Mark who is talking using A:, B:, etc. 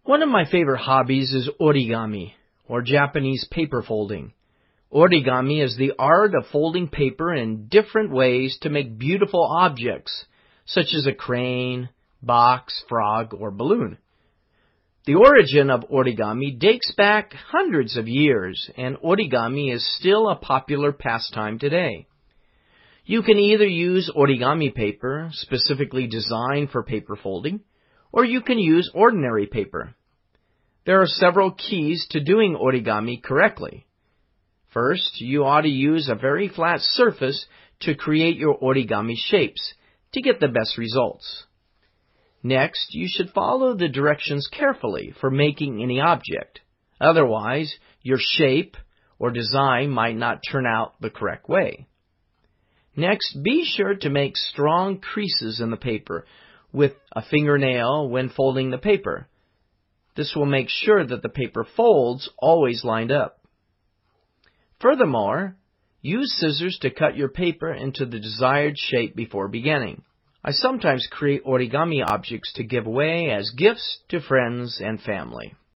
A: One of my favorite hobbies is origami, or Japanese paper folding. Origami is the art of folding paper in different ways to make beautiful objects, such as a crane, box, frog, or balloon. The origin of origami dates back hundreds of years, and origami is still a popular pastime today. You can either use origami paper, specifically designed for paper folding, or you can use ordinary paper. There are several keys to doing origami correctly. First, you ought to use a very flat surface to create your origami shapes to get the best results. Next, you should follow the directions carefully for making any object. Otherwise, your shape or design might not turn out the correct way. Next, be sure to make strong creases in the paper with a fingernail when folding the paper. This will make sure that the paper folds always lined up. Furthermore, use scissors to cut your paper into the desired shape before beginning. I sometimes create origami objects to give away as gifts to friends and family.